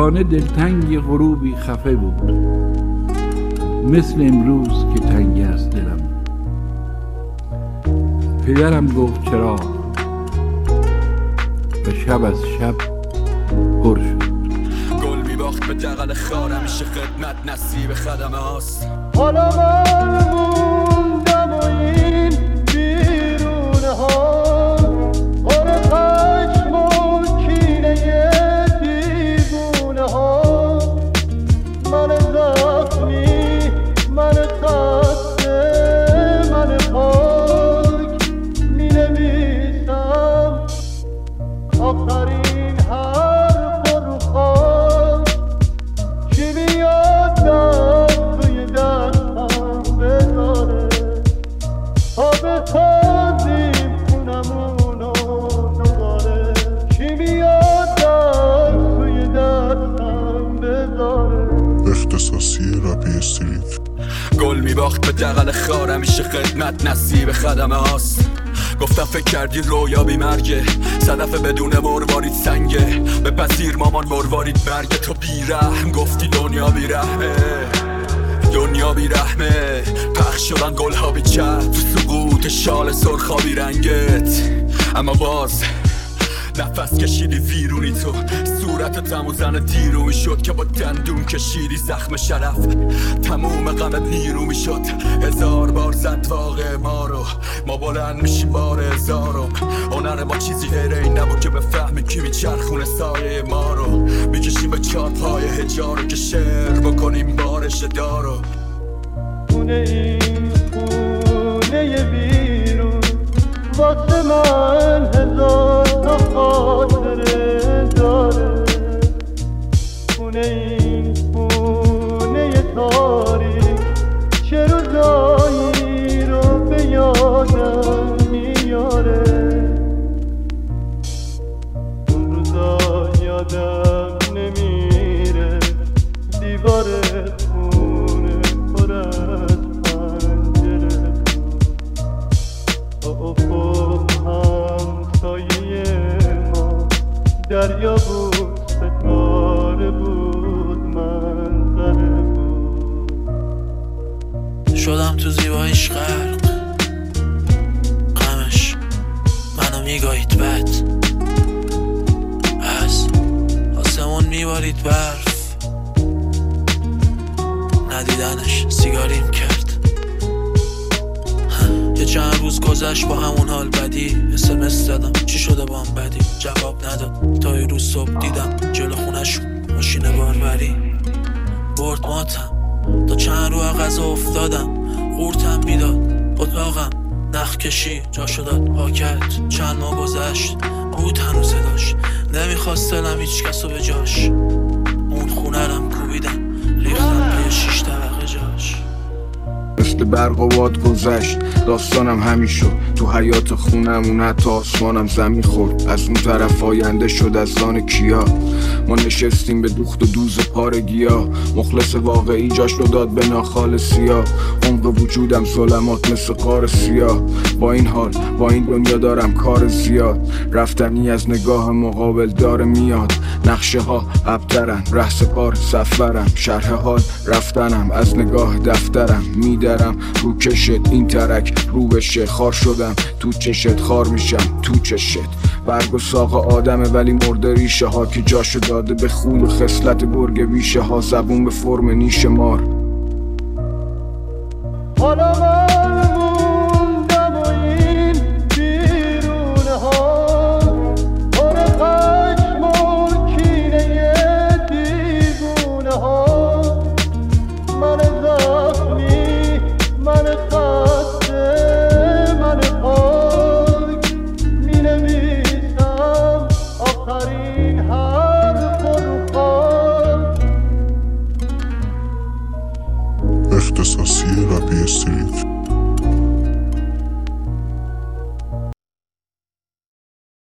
خانه دلتنگی غروبی خفه بود، مثل امروز که تنگ است دلم. پدرم گفت چرا و شب از شب پر شد. گل میباخت به دقل خار، همیشه خدمت نصیب خدمه هاست. حالا من موندم و این بیرونه ها قره خشم و کینه دیوونه ها. من زخمی، من خسته، من پاک می نویسم آخرین حرف رو خواست. چی بیاد دست توی دستم بذاره تا بسازیم خونمونو دوباره. چی بیاد دست توی دستم بذاره. اختصاصی رپ استریت. گل میباخت به دقل خار، همیشه خدمت نصیب خدمه هاست. گفتم فکر کردی رویا بی مرگه، صدف بدون مروارید سنگه. بپذیر مامان مروارید برگه تو بیرحم. گفتی دنیا بیرحمه، دنیا بیرحمه. پخش شدن گلها بی چت تو سقوط شال سرخابی رنگت. اما باز نفس کشیدی ویرونی تو، صورت تمو زن دیرو میشد که با دندون کشیدی زخم شرف. تموم غمت نیرو میشد، هزار بار زد واقع ما رو. ما بلند میشیم بار هزارم. هنر ما چیزی غیر این نبود که بفهمی کی میچرخونه سایه ما رو. میکشیم به چارپای هجارو که شعر بکنیم بارش دارو. خونه این خونه بیرون واسه من هزار تا خاطره داره. خونه این خونه تاریک چه روزایی رو به یادم میاره. اون روزا یادم نمیره، دیوار خونه پر از پنجره بود. افق همسایه ما دریا بود، ستاره بود، منظره بود. شدم تو زیباییش غرق، غمش منو میگاهید بد. از آسمون میبارید برف، ندیدنش سیگاریم کرد. یه چند روز گذشت با همون حال بدی. SMS دادم چی شده با هم بدی، جواب نداد. تا یه روز صبح دیدم جلو خونشون ماشین باربری برد ماتم. تا چند رو غذا افتادم، قورتم بیداد. اتاقم نخ کشی جا شداد پاکت. چند ماه گذشت بود هنوز داشت، نمیخواست دلم هیچ کسو به جاش. اون خونه رم کوبیدم، ریختم پی 6 طبقه جاش. مثل برق و باد گذشت داستانم همین شد. تو حیات خونمون حتی آسمانم زمین خورد. از اون طرف آینده شد از آن کیا. ما نشستیم به دوخت و دوز پار گیاه. مخلص واقعی جاش رو داد به ناخال سیاه. عمق وجودم ظلمات مثل قار سیاه. با این حال با این دنیا دارم کار زیاد. رفتنی از نگاه مقابل داره میاد. نقشه ها ابترن، رهسپار سفرم. شرح حال رفتنم از نگاه دفترم. میدرم رو کشت این ترک رو بشه. خار شدم تو چشت، خار میشم تو چشت. برگ و ساق آدمه ولی مرده ریشه ها که جاشو داده به خون و خصلت گرگ بیشه ها. زبون به فرم نیش مار. حالا من